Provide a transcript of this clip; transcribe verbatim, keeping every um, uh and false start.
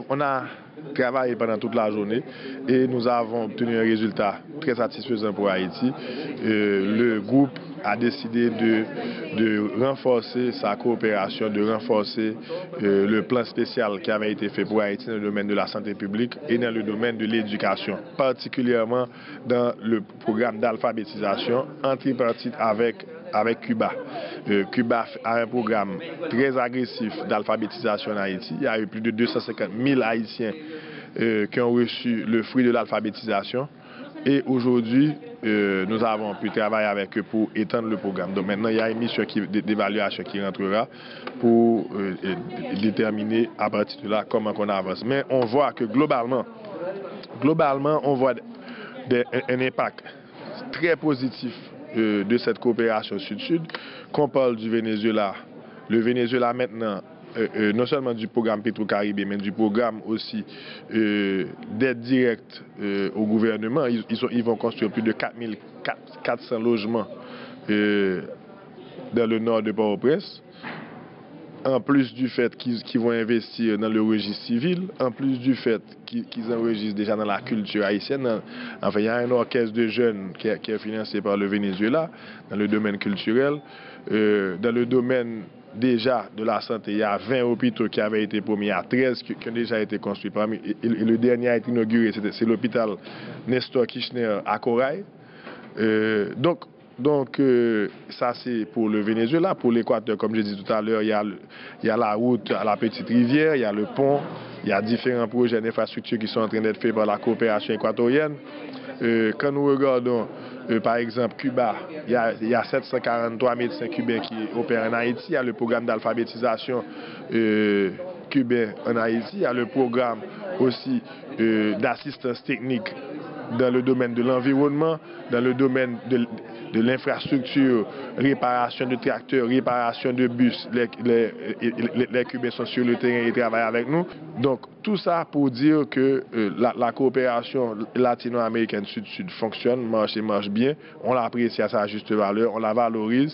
on a travaillé pendant toute la journée et nous avons obtenu un résultat très satisfaisant pour Haïti. Euh, le groupe a décidé de, de renforcer sa coopération, de renforcer euh, le plan spécial qui avait été fait pour Haïti dans le domaine de la santé publique et dans le domaine de l'éducation, particulièrement dans le programme d'alphabétisation en tripartite avec avec Cuba. Euh, Cuba a un programme très agressif d'alphabétisation en Haïti. Il y a eu plus de deux cent cinquante mille Haïtiens euh, qui ont reçu le fruit de l'alphabétisation. Et aujourd'hui, euh, nous avons pu travailler avec eux pour étendre le programme. Donc maintenant, il y a une mission d'évaluation qui rentrera pour euh, déterminer à partir de là comment on avance. Mais on voit que globalement, globalement on voit des, un, un impact très positif euh, de cette coopération sud-sud. Qu'on parle du Venezuela, le Venezuela maintenant, Euh, euh, non seulement du programme Petro-Caribé, mais du programme aussi euh, d'aide directe euh, au gouvernement. Ils, ils, sont, ils vont construire plus de quatre mille quatre cents logements euh, dans le nord de Port-au-Prince. En plus du fait qu'ils, qu'ils vont investir dans le registre civil, en plus du fait qu'ils, qu'ils enregistrent déjà dans la culture haïtienne. Dans, enfin, il y a un orchestre de jeunes qui est, qui est financé par le Venezuela dans le domaine culturel. Euh, dans le domaine déjà de la santé, il y a vingt hôpitaux qui avaient été promis, il y a treize qui, qui ont déjà été construits. Parmi, et, et le dernier a été inauguré, c'est, c'est l'hôpital Nestor Kirchner à Corail. Euh, donc, donc euh, ça c'est pour le Venezuela. Pour l'Équateur, comme je disais tout à l'heure, il y a, le, il y a la route à la Petite Rivière, il y a le pont, il y a différents projets d'infrastructure qui sont en train d'être faits par la coopération équatorienne. Euh, quand nous regardons, euh, par exemple, Cuba, il y, a, il y a sept cent quarante-trois médecins cubains qui opèrent en Haïti. Il y a le programme d'alphabétisation euh, cubain en Haïti. Il y a le programme aussi euh, d'assistance technique dans le domaine de l'environnement, dans le domaine de, de l'infrastructure, réparation de tracteurs, réparation de bus. Les, les, les, les Cubains sont sur le terrain et travaillent avec nous. Donc, tout ça pour dire que euh, la, la coopération latino-américaine sud-sud fonctionne, marche et marche bien. On l'apprécie à sa juste valeur, on la valorise.